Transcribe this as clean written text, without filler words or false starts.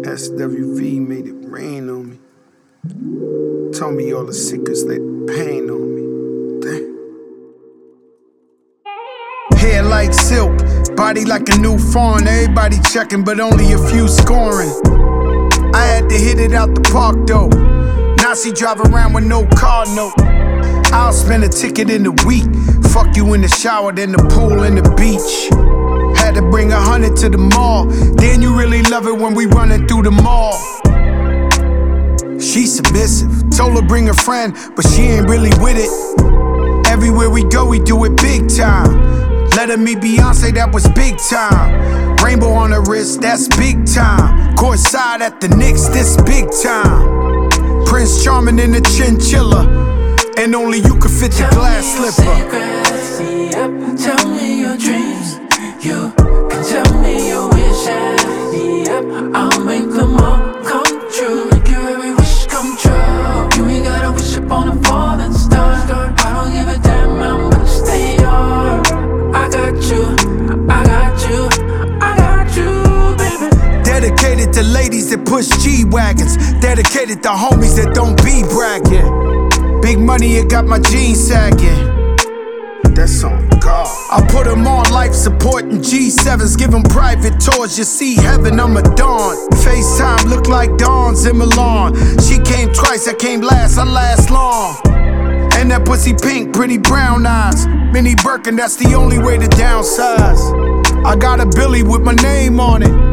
SWV made it rain on me. Told me all the secrets, laid pain on me. Damn. Hair like silk, body like a new fawn. Everybody checking, but only a few scoring. I had to hit it out the park though. Now she drive around with no car note. I'll spend a ticket in a week. Fuck you in the shower, then the pool and the beach. Had to bring 100 to the mall. Then you really love it when we running through the mall. She submissive, told her bring a friend, but she ain't really with it. Everywhere we go, we do it big time. Let her meet Beyonce, that was big time. Rainbow on her wrist, that's big time. Courtside at the Knicks, this big time. Prince Charming in the chinchilla, and only you can fit the glass slipper. Yep. Tell me your dreams. You can tell me your wishes. Yep. I'll make them all come true. Make your every wish come true. You ain't gotta wish upon a falling star. I don't give a damn how much they are. I got you, I got you, I got you, baby. Dedicated to ladies that push G-Wagons. Dedicated to homies that don't be bragging. Big money, it got my jeans sagging. That's on God. I put them on life support and G7s, give them private tours. You see heaven, I'm a dawn. FaceTime look like Dawn's in Milan. She came twice, I came last, I last long. And that pussy pink, pretty brown eyes. Mini Birkin, that's the only way to downsize. I got a Billy with my name on it.